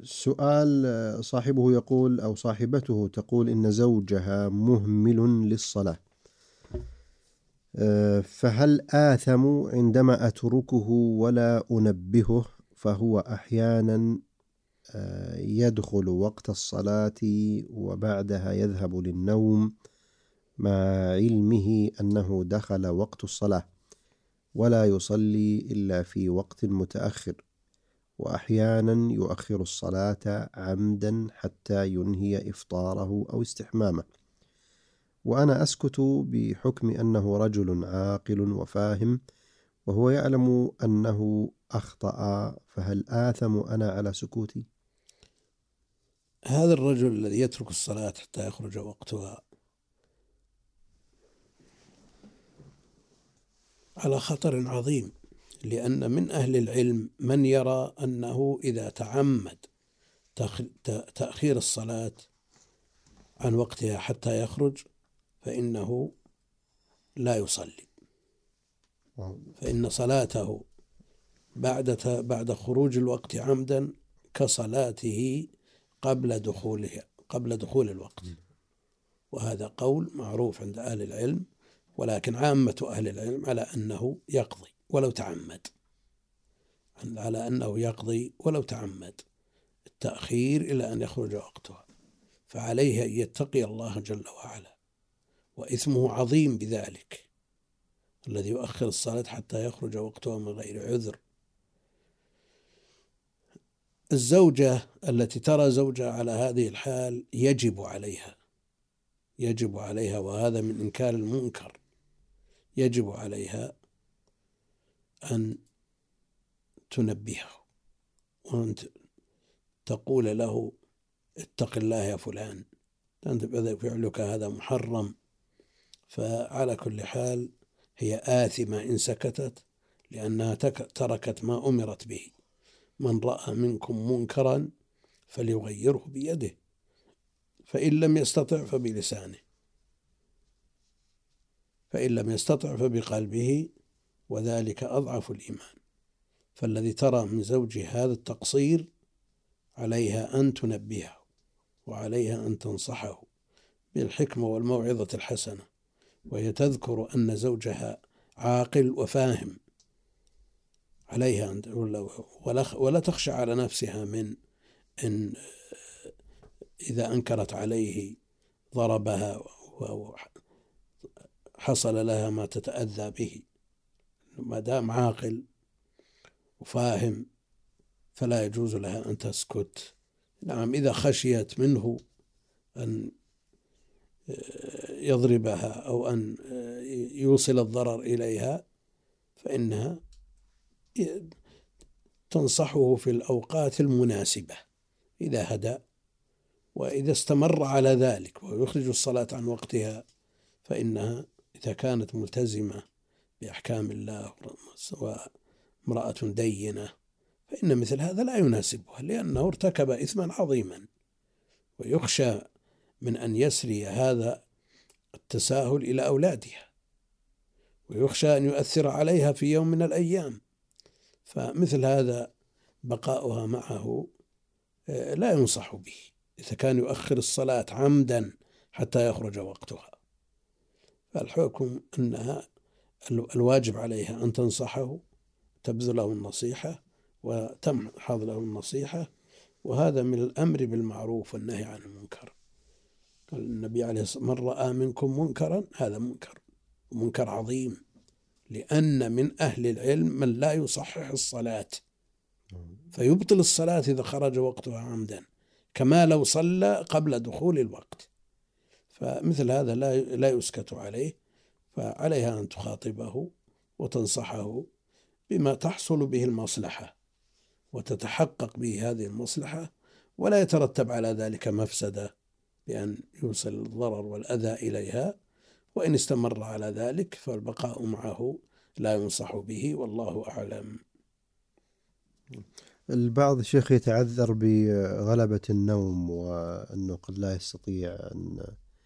سؤال. صاحبه يقول أو صاحبته تقول إن زوجها مهمل للصلاة، فهل آثم عندما أتركه ولا أنبهه؟ فهو أحيانا يدخل وقت الصلاة وبعدها يذهب للنوم مع علمه أنه دخل وقت الصلاة، ولا يصلي إلا في وقت متأخر، وأحيانا يؤخر الصلاة عمدا حتى ينهي إفطاره أو استحمامه، وأنا أسكت بحكم أنه رجل عاقل وفاهم، وهو يعلم أنه أخطأ، فهل آثم أنا على سكوتي؟ هذا الرجل الذي يترك الصلاة حتى يخرج وقتها على خطر عظيم، لأن من أهل العلم من يرى أنه إذا تعمد تأخير الصلاة عن وقتها حتى يخرج فإنه لا يصلي، فإن صلاته بعد خروج الوقت عمدا كصلاته قبل دخول الوقت. وهذا قول معروف عند أهل العلم، ولكن عامة أهل العلم على أنه يقضي ولو تعمد التأخير إلى أن يخرج وقتها، فعليه أن يتقي الله جل وعلا، وإثمه عظيم بذلك، الذي يؤخر الصلاة حتى يخرج وقتها من غير عذر. الزوجة التي ترى زوجها على هذه الحال يجب عليها، وهذا من إنكار المنكر، يجب عليها أن تنبهه وأن تقول له اتق الله يا فلان، أنت فعلك هذا محرم. فعلى كل حال هي آثمة إن سكتت، لأنها تركت ما أمرت به. من رأى منكم منكرا فليغيره بيده، فإن لم يستطع فبلسانه، فإن لم يستطع فبقلبه، وذلك أضعف الإيمان. فالذي ترى من زوجها هذا التقصير عليها أن تنبهه، وعليها أن تنصحه بالحكمة والموعظة الحسنة، وهي تذكر أن زوجها عاقل وفاهم، عليها أن تقول له ولا تخشى على نفسها من إن إذا أنكرت عليه ضربها وحصل لها ما تتأذى به. ما دام عاقل وفاهم فلا يجوز لها أن تسكت. نعم، إذا خشيت منه أن يضربها أو أن يوصل الضرر إليها فإنها تنصحه في الأوقات المناسبة إذا هدى. وإذا استمر على ذلك ويخرج الصلاة عن وقتها فإنها إذا كانت ملتزمة بأحكام الله وامرأة دينة فإن مثل هذا لا يناسبها، لأنه ارتكب إثما عظيما، ويخشى من أن يسري هذا التساهل إلى أولادها، ويخشى أن يؤثر عليها في يوم من الأيام. فمثل هذا بقاؤها معه لا ينصح به إذا كان يؤخر الصلاة عمدا حتى يخرج وقتها. فالحكم أنها الواجب عليها أن تنصحه، تبذل له النصيحة وتمحض له النصيحة، وهذا من الأمر بالمعروف والنهي عن المنكر. قال النبي عليه الصلاة والسلام: من رأى منكم منكرا، هذا منكر عظيم، لأن من أهل العلم من لا يصحح الصلاة فيبطل الصلاة إذا خرج وقتها عمدا، كما لو صلى قبل دخول الوقت. فمثل هذا لا يسكت عليه، فعليها أن تخاطبه وتنصحه بما تحصل به المصلحة وتتحقق به هذه المصلحة، ولا يترتب على ذلك مفسدة بأن يوصل الضرر والأذى إليها. وإن استمر على ذلك فالبقاء معه لا ينصح به، والله أعلم. البعض شيخ يتعذر بغلبة النوم، وأنه قد لا يستطيع أن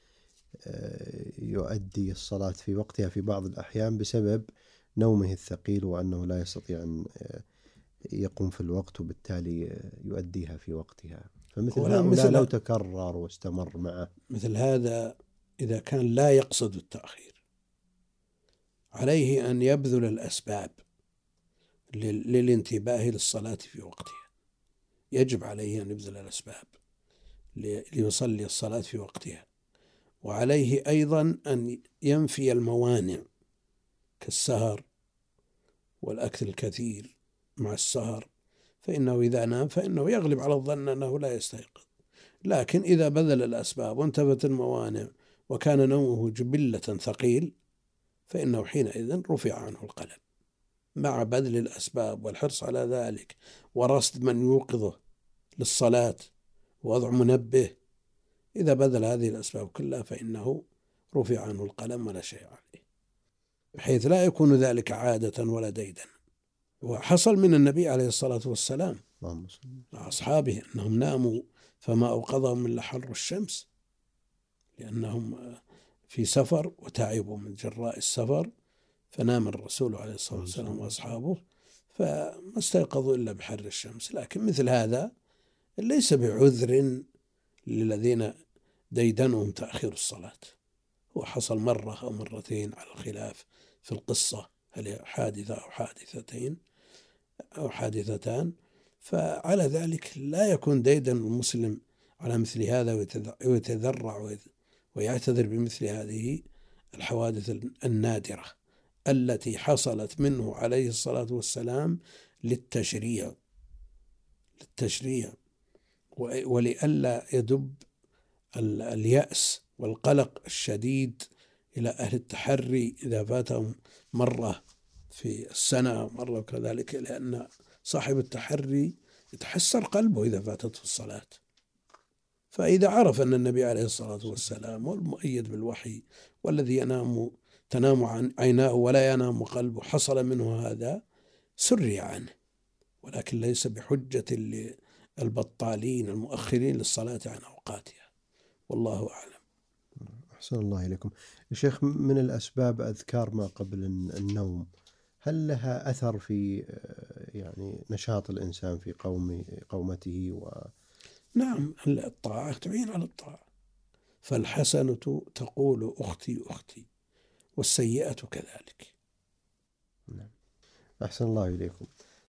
يؤدي الصلاة في وقتها في بعض الأحيان بسبب نومه الثقيل، وأنه لا يستطيع أن يقوم في الوقت وبالتالي يؤديها في وقتها. فمثل ولا هؤلاء مثل لو تكرر واستمر معه. مثل هذا إذا كان لا يقصد التأخير عليه أن يبذل الأسباب للانتباه للصلاة في وقتها. يجب عليه أن يبذل الأسباب ليصلي الصلاة في وقتها، وعليه أيضا أن ينفي الموانع كالسهر والأكل الكثير مع السهر، فإنه إذا نام فإنه يغلب على الظن أنه لا يستيقظ. لكن إذا بذل الأسباب وانتفت الموانع وكان نومه جبلة ثقيل فإنه حينئذ رفع عنه القلم، مع بذل الأسباب والحرص على ذلك ورصد من يوقظه للصلاة ووضع منبه. إذا بذل هذه الأسباب كلها فإنه رفع عنه القلم ولا شيء عليه، بحيث لا يكون ذلك عادة ولا ديدا. وحصل من النبي عليه الصلاة والسلام مع أصحابه أنهم ناموا فما أوقظهم إلا حر الشمس، لأنهم في سفر وتعبوا من جراء السفر، فنام الرسول عليه الصلاة والسلام وأصحابه فما استيقظوا إلا بحر الشمس. لكن مثل هذا ليس بعذر للذين ديدنهم تأخير الصلاة. هو حصل مرة أو مرتين على الخلاف في القصة، هل حادثة أو حادثتين أو حادثتان، فعلى ذلك لا يكون ديدن المسلم على مثل هذا ويتذرع ويعتذر بمثل هذه الحوادث النادرة التي حصلت منه عليه الصلاة والسلام للتشريع ولئلا يدب اليأس والقلق الشديد إلى أهل التحري إذا فاتهم مرة في السنة مرة كذلك، لأن صاحب التحري يتحسر قلبه إذا فاتته الصلاة. فإذا عرف أن النبي عليه الصلاة والسلام والمؤيد بالوحي والذي تنام عيناه ولا ينام قلبه حصل منه هذا سري عنه، ولكن ليس بحجة للبطالين المؤخرين للصلاة عن أوقاتها، والله أعلم. أحسن الله إليكم. الشيخ، من الأسباب أذكار ما قبل النوم، هل لها أثر في يعني نشاط الإنسان في قومته نعم، الطاعة تعين على الطاعة، فالحسنة تقول أختي أختي والسيئة كذلك. نعم. أحسن الله إليكم.